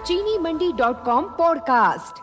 चीनीमंडी.com podcast.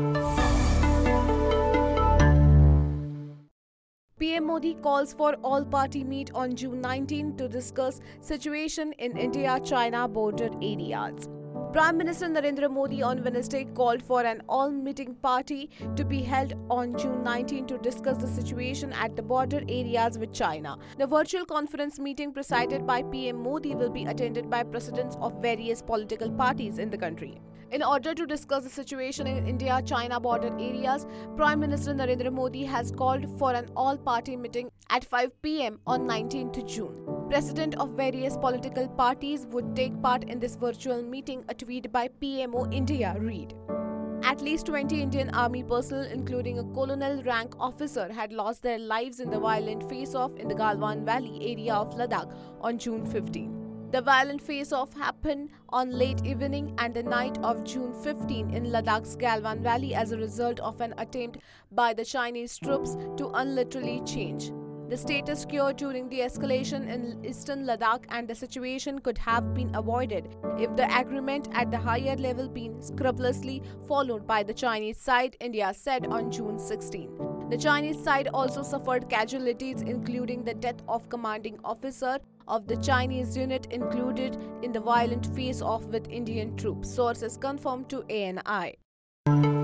PM Modi calls for all-party meet on June 19 to discuss situation in India-China border areas. Prime Minister Narendra Modi on Wednesday called for an all-meeting party to be held on June 19 to discuss the situation at the border areas with China. The virtual conference meeting presided by PM Modi will be attended by presidents of various political parties in the country. In order to discuss the situation in India-China border areas, Prime Minister Narendra Modi has called for an all-party meeting at 5 p.m. on 19th June. President of various political parties would take part in this virtual meeting, a tweet by PMO India read. At least 20 Indian Army personnel, including a colonel rank officer, had lost their lives in the violent face-off in the Galwan Valley area of Ladakh on June 15. The violent face-off happened on late evening and the night of June 15 in Ladakh's Galwan Valley as a result of an attempt by the Chinese troops to unilaterally change the status quo during the escalation in eastern Ladakh, and the situation could have been avoided if the agreement at the higher level been scrupulously followed by the Chinese side, India said on June 16. The Chinese side also suffered casualties, including the death of commanding officer of the Chinese unit included in the violent face-off with Indian troops, sources confirmed to ANI.